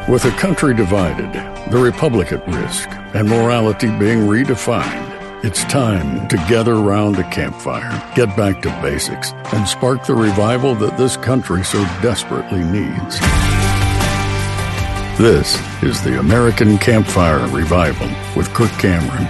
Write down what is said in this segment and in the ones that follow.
With a country divided, the republic at risk, and morality being redefined, it's time to gather around the campfire, get back to basics, and spark the revival that this country so desperately needs. This is the American Campfire Revival with Kirk Cameron.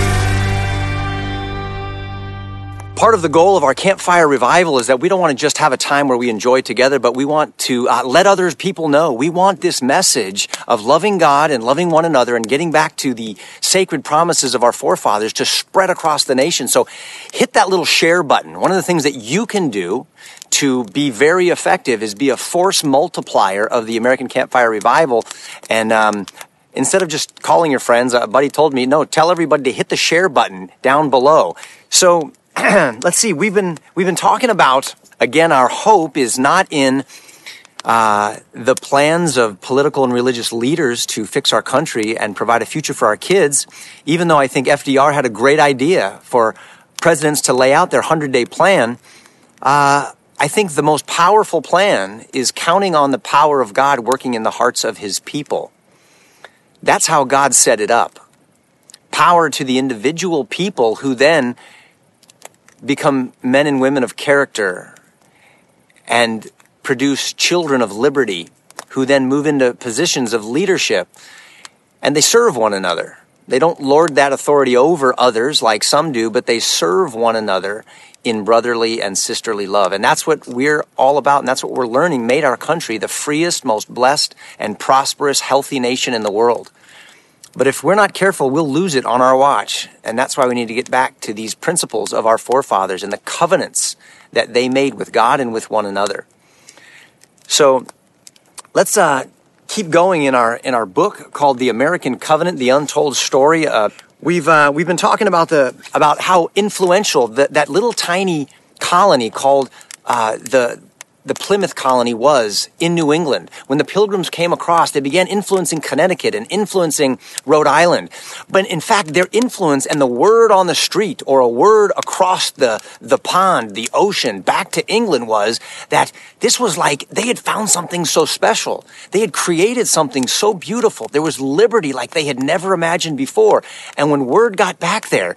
Part of the goal of our Campfire Revival is that we don't want to just have a time where we enjoy together, but we want to let other people know. We want this message of loving God and loving one another and getting back to the sacred promises of our forefathers to spread across the nation. So hit that little share button. One of the things that you can do to be very effective is be a force multiplier of the American Campfire Revival. And instead of just calling your friends, a buddy told me, no, tell everybody to hit the share button down below. So let's see, we've been talking about, again, our hope is not in the plans of political and religious leaders to fix our country and provide a future for our kids, even though I think FDR had a great idea for presidents to lay out their 100-day plan. I think the most powerful plan is counting on the power of God working in the hearts of his people. That's how God set it up. Power to the individual people who then become men and women of character and produce children of liberty who then move into positions of leadership, and they serve one another. They don't lord that authority over others like some do, but they serve one another in brotherly and sisterly love. And that's what we're all about, and that's what we're learning made our country the freest, most blessed, and prosperous, healthy nation in the world. But if we're not careful, we'll lose it on our watch. And that's why we need to get back to these principles of our forefathers and the covenants that they made with God and with one another. So let's keep going in our book called The American Covenant, The Untold Story. We've been talking about how influential that little tiny colony called the Plymouth colony was in New England. When the Pilgrims came across, they began influencing Connecticut and influencing Rhode Island. But in fact, their influence and the word on the street or a word across the pond, the ocean, back to England was that this was like they had found something so special. They had created something so beautiful. There was liberty like they had never imagined before. And when word got back there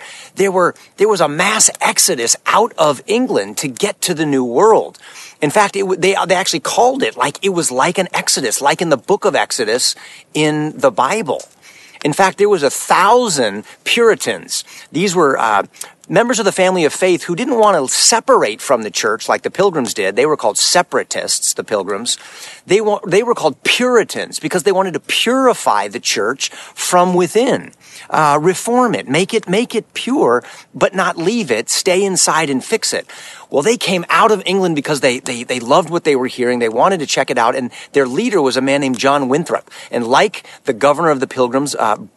was a mass exodus out of England to get to the New World. In fact, they actually called it like it was like an Exodus, like in the book of Exodus in the Bible. In fact, there was 1,000 Puritans. These were members of the family of faith who didn't want to separate from the church like the Pilgrims did. They were called separatists, the Pilgrims. They were called Puritans because they wanted to purify the church from within. Reform it, make it pure, but not leave it, stay inside and fix it. Well, they came out of England because they loved what they were hearing. They wanted to check it out. And their leader was a man named John Winthrop. And like the governor of the Pilgrims,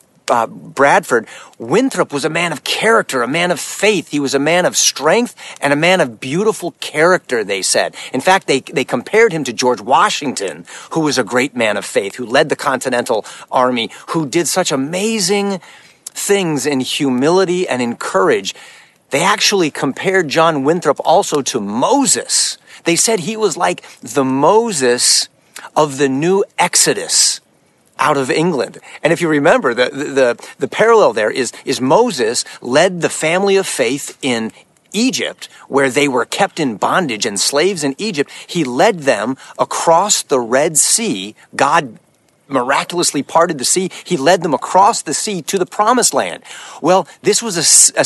Bradford, Winthrop was a man of character, a man of faith. He was a man of strength and a man of beautiful character, they said. In fact, they compared him to George Washington, who was a great man of faith, who led the Continental Army, who did such amazing things in humility and in courage. They actually compared John Winthrop also to Moses. They said he was like the Moses of the new Exodus out of England. And if you remember, the parallel there is Moses led the family of faith in Egypt, where they were kept in bondage and slaves in Egypt. He led them across the Red Sea. God miraculously parted the sea. He led them across the sea to the promised land. Well, this was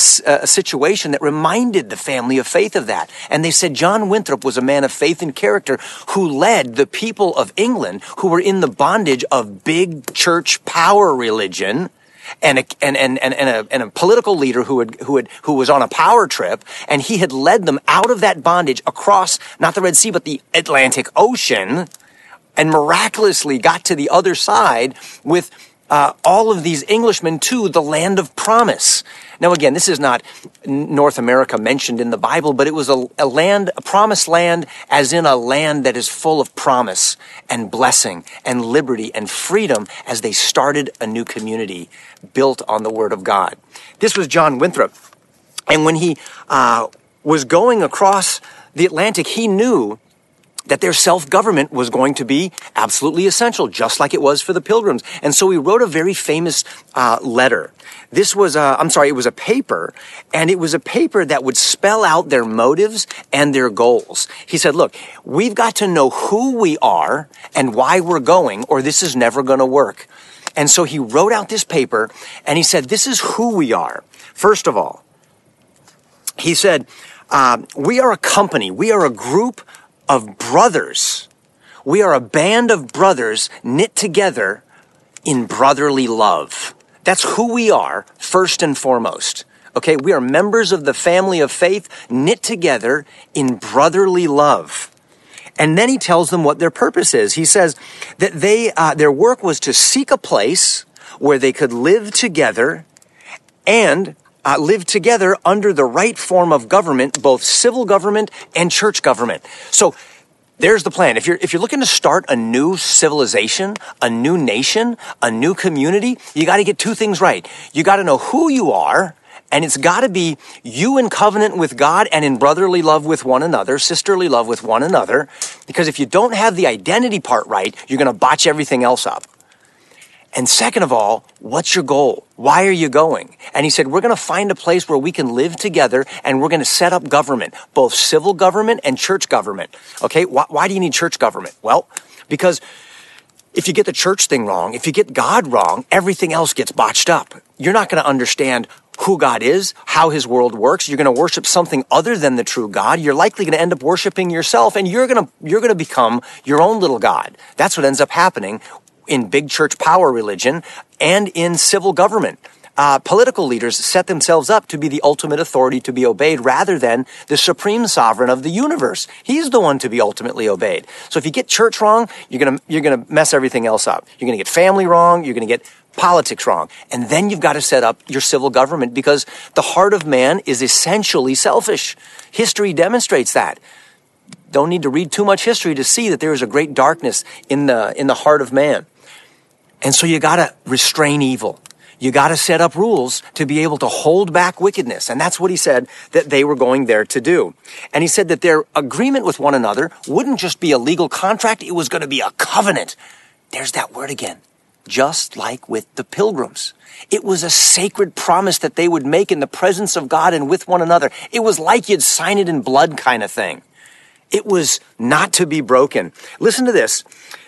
a situation that reminded the family of faith of that. And they said John Winthrop was a man of faith and character who led the people of England who were in the bondage of big church power religion and a political leader who was on a power trip, and he had led them out of that bondage across not the Red Sea but the Atlantic Ocean, and miraculously got to the other side with all of these Englishmen to the land of promise. Now, again, this is not North America mentioned in the Bible, but it was a promised land, as in a land that is full of promise and blessing and liberty and freedom as they started a new community built on the Word of God. This was John Winthrop. And when he was going across the Atlantic, he knew that their self-government was going to be absolutely essential, just like it was for the Pilgrims. And so he wrote a very famous letter. This was it was a paper, and it was a paper that would spell out their motives and their goals. He said, look, we've got to know who we are and why we're going, or this is never going to work. And so he wrote out this paper, and he said, this is who we are. First of all, he said, we are a company, we are a group of brothers. We are a band of brothers knit together in brotherly love. That's who we are, first and foremost. Okay, we are members of the family of faith knit together in brotherly love. And then he tells them what their purpose is. He says that their work was to seek a place where they could live together and live together under the right form of government, both civil government and church government. So there's the plan. If you're looking to start a new civilization, a new nation, a new community, you got to get two things right. You got to know who you are, and it's got to be you in covenant with God and in brotherly love with one another, sisterly love with one another. Because if you don't have the identity part right, you're going to botch everything else up. And second of all, what's your goal? Why are you going? And he said, we're going to find a place where we can live together, and we're going to set up government, both civil government and church government. Okay, why do you need church government? Well, because if you get the church thing wrong, if you get God wrong, everything else gets botched up. You're not going to understand who God is, how his world works. You're going to worship something other than the true God. You're likely going to end up worshiping yourself, and you're going to become your own little God. That's what ends up happening in big church power religion and in civil government. Political leaders set themselves up to be the ultimate authority to be obeyed rather than the supreme sovereign of the universe. He's the one to be ultimately obeyed. So if you get church wrong, you're gonna mess everything else up. You're gonna get family wrong. You're gonna get politics wrong. And then you've got to set up your civil government, because the heart of man is essentially selfish. History demonstrates that. Don't need to read too much history to see that there is a great darkness in the heart of man. And so you got to restrain evil. You got to set up rules to be able to hold back wickedness. And that's what he said that they were going there to do. And he said that their agreement with one another wouldn't just be a legal contract. It was going to be a covenant. There's that word again. Just like with the Pilgrims. It was a sacred promise that they would make in the presence of God and with one another. It was like you'd sign it in blood kind of thing. It was not to be broken. Listen to this.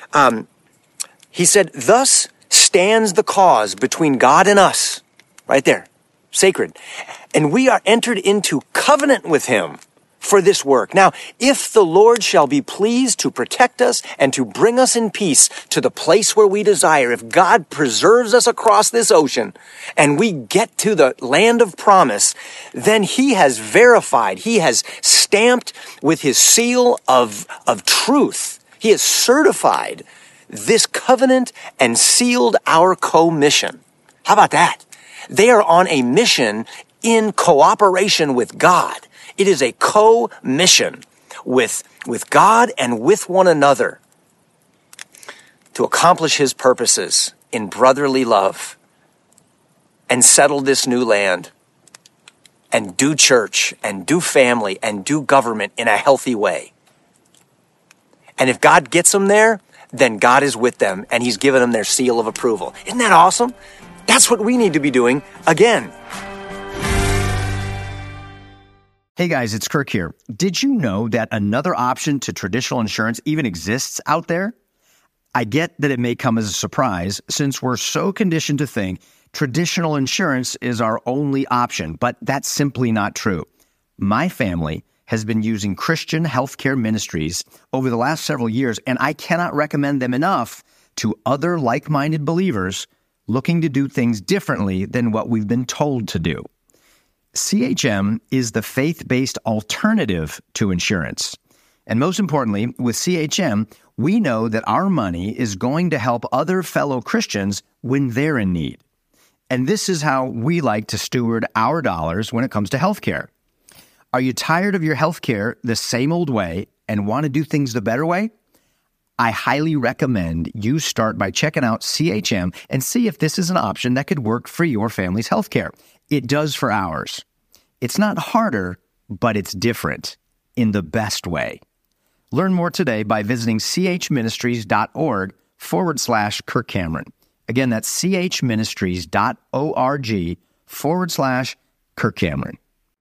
He said, thus stands the cause between God and us. Right there. Sacred. And we are entered into covenant with him for this work. Now, if the Lord shall be pleased to protect us and to bring us in peace to the place where we desire, if God preserves us across this ocean and we get to the land of promise, then he has verified, he has stamped with his seal of truth. He has certified this covenant and sealed our co-mission. How about that? They are on a mission in cooperation with God. It is a co-mission with God and with one another to accomplish his purposes in brotherly love and settle this new land and do church and do family and do government in a healthy way. And if God gets them there, then God is with them and he's given them their seal of approval. Isn't that awesome? That's what we need to be doing again. Hey guys, it's Kirk here. Did you know that another option to traditional insurance even exists out there? I get that it may come as a surprise since we're so conditioned to think traditional insurance is our only option, but that's simply not true. My family has been using Christian healthcare ministries over the last several years, and I cannot recommend them enough to other like-minded believers looking to do things differently than what we've been told to do. CHM is the faith-based alternative to insurance. And most importantly, with CHM, we know that our money is going to help other fellow Christians when they're in need. And this is how we like to steward our dollars when it comes to healthcare. Are you tired of your healthcare the same old way and want to do things the better way? I highly recommend you start by checking out CHM and see if this is an option that could work for your family's healthcare. It does for ours. It's not harder, but it's different in the best way. Learn more today by visiting chministries.org/Kirk Cameron. Again, that's chministries.org/Kirk Cameron.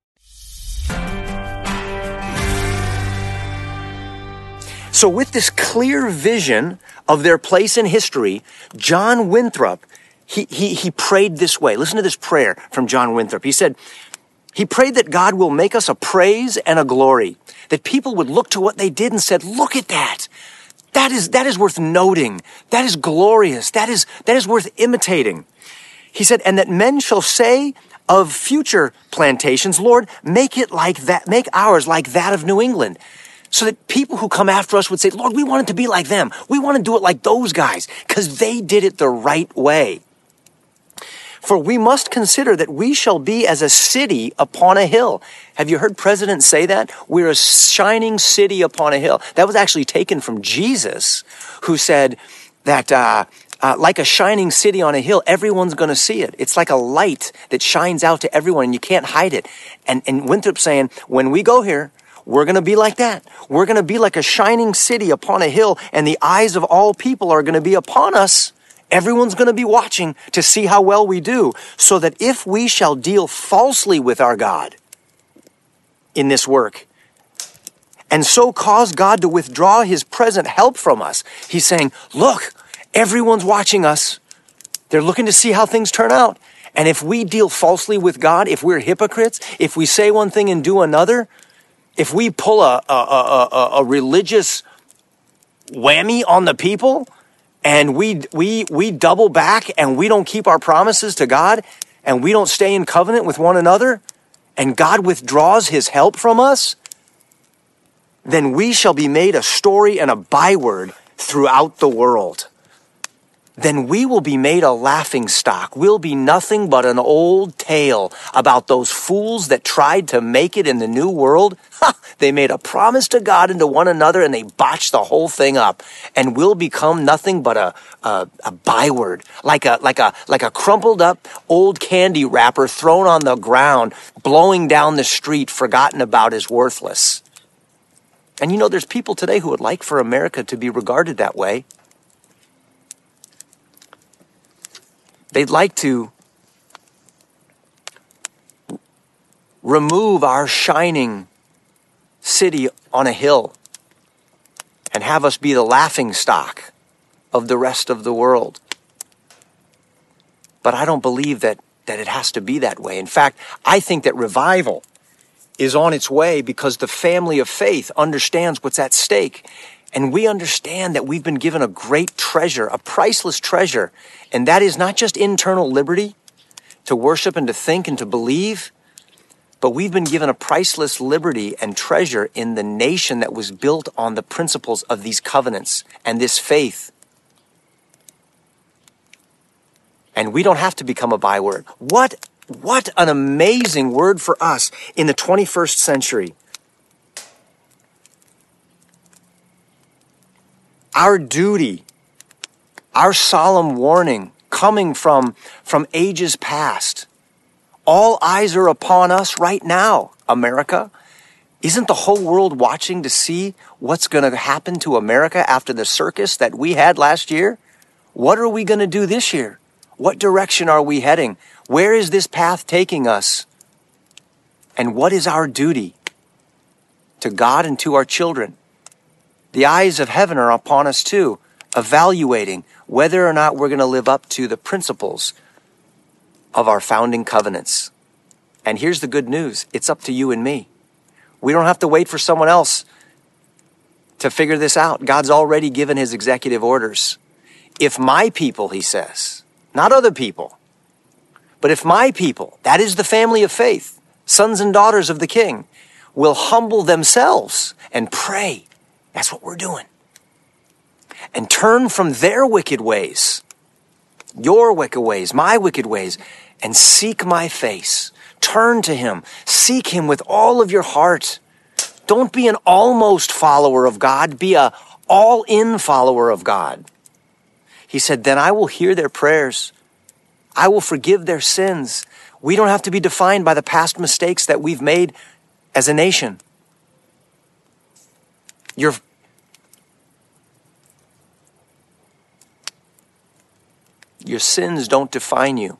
So with this clear vision of their place in history, John Winthrop, he prayed this way. Listen to this prayer from John Winthrop. He said, he prayed that God will make us a praise and a glory, that people would look to what they did and said, look at that. That is worth noting. That is glorious. That is worth imitating. He said, and that men shall say of future plantations, Lord, make it like that, make ours like that of New England. So that people who come after us would say, Lord, we want it to be like them. We want to do it like those guys because they did it the right way. For we must consider that we shall be as a city upon a hill. Have you heard presidents say that? We're a shining city upon a hill. That was actually taken from Jesus, who said that like a shining city on a hill, everyone's going to see it. It's like a light that shines out to everyone and you can't hide it. And Winthrop's saying, when we go here, we're going to be like that. We're going to be like a shining city upon a hill, and the eyes of all people are going to be upon us. Everyone's going to be watching to see how well we do, so that if we shall deal falsely with our God in this work, and so cause God to withdraw his present help from us, he's saying, look, everyone's watching us. They're looking to see how things turn out. And if we deal falsely with God, if we're hypocrites, if we say one thing and do another, if we pull a religious whammy on the people, and we double back and we don't keep our promises to God, and we don't stay in covenant with one another, and God withdraws his help from us, then we shall be made a story and a byword throughout the world. Then we will be made a laughing stock. We'll be nothing but an old tale about those fools that tried to make it in the new world. They made a promise to God and to one another, and they botched the whole thing up. And we'll become nothing but a byword, like a crumpled up old candy wrapper thrown on the ground, blowing down the street, forgotten about as worthless. And you know, there's people today who would like for America to be regarded that way. They'd like to remove our shining city on a hill and have us be the laughing stock of the rest of the world. But I don't believe that it has to be that way. In fact, I think that revival is on its way because the family of faith understands what's at stake. And we understand that we've been given a great treasure, a priceless treasure. And that is not just internal liberty to worship and to think and to believe, but we've been given a priceless liberty and treasure in the nation that was built on the principles of these covenants and this faith. And we don't have to become a byword. What an amazing word for us in the 21st century. Our duty, our solemn warning coming from ages past. All eyes are upon us right now, America. Isn't the whole world watching to see what's going to happen to America after the circus that we had last year? What are we going to do this year? What direction are we heading? Where is this path taking us? And what is our duty to God and to our children? The eyes of heaven are upon us too, evaluating whether or not we're going to live up to the principles of our founding covenants. And here's the good news. It's up to you and me. We don't have to wait for someone else to figure this out. God's already given his executive orders. If my people, he says, not other people, but if my people, that is the family of faith, sons and daughters of the King, will humble themselves and pray. That's what we're doing. And turn from their wicked ways, your wicked ways, my wicked ways, and seek my face. Turn to him. Seek him with all of your heart. Don't be an almost follower of God. Be a all-in follower of God. He said, then I will hear their prayers. I will forgive their sins. We don't have to be defined by the past mistakes that we've made as a nation. Your sins don't define you.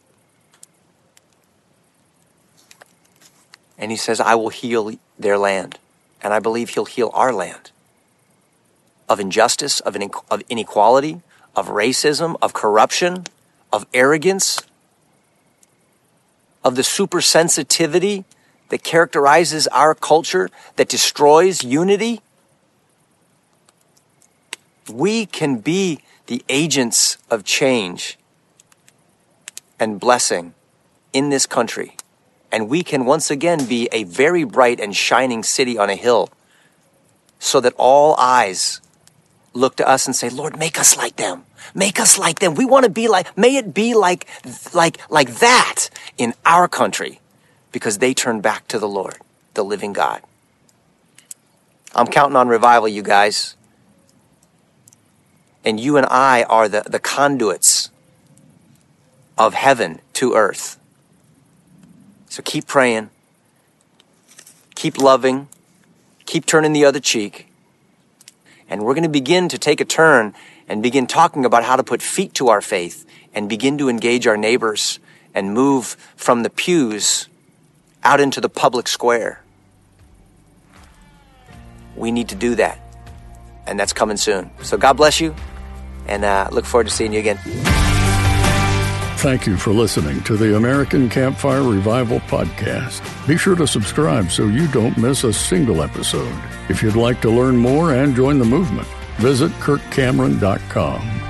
And he says, I will heal their land. And I believe he'll heal our land of injustice, of inequality, of racism, of corruption, of arrogance, of the supersensitivity that characterizes our culture, that destroys unity. We can be the agents of change and blessing in this country. And we can once again be a very bright and shining city on a hill so that all eyes look to us and say, Lord, make us like them. Make us like them. We want to be like, may it be like that in our country because they turn back to the Lord, the living God. I'm counting on revival, you guys. And you and I are the conduits of heaven to earth. So keep praying, keep loving, keep turning the other cheek. And we're going to begin to take a turn and begin talking about how to put feet to our faith and begin to engage our neighbors and move from the pews out into the public square. We need to do that. And that's coming soon. So God bless you. And look forward to seeing you again. Thank you for listening to the American Campfire Revival Podcast. Be sure to subscribe so you don't miss a single episode. If you'd like to learn more and join the movement, visit kirkcameron.com.